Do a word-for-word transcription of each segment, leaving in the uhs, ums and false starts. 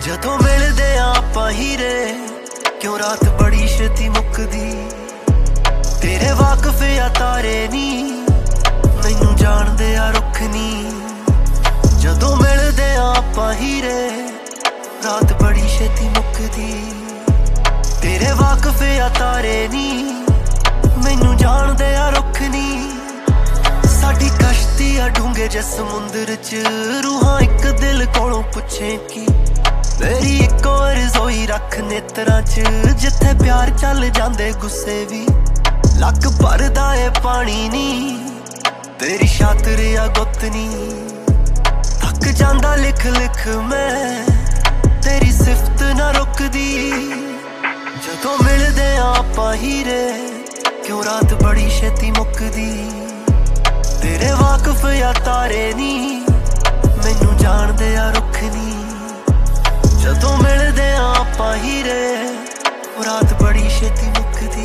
ਜਦੋਂ ਮਿਲਦੇ ਆਪਾਂ ਹੀਰੇ क्यों रात बड़ी छेती मुकदी तेरे वाकफ आ तारे नी मैनू जानदे आ रुख नी जदों मिलदे आपां हीरे रात बड़ी छेती मुकदी तेरे वाकफ आ तारे नी मैनू जानदे आ रुख नी साडी कश्ती आ डूंगे जे समुंदर च रूहां इक दिल कोलों पुछे की मेरी इको रज़ोई रख नेत्रां च जिथे प्यार चल जांदे गुस्से भी लक भरदा ए पानी नी तेरी शातिर आ गुत नी थक जांदा लिख लिख मैं तेरी सिफत ना रुकदी जदों मिलदे आपां हीरे क्यों रात बड़ी छेती मुकदी तेरे वाकफ आ तारे नी मैनू जानदे आ रुख नी जदों मिलदे आपां हीरे रात बड़ी छेती मुकदी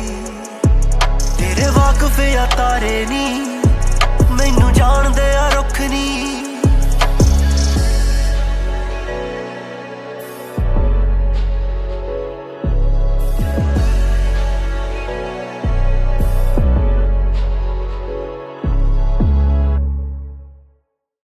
तेरे वाकफ आ तारे नी मैनू जानदे आ रुख नी।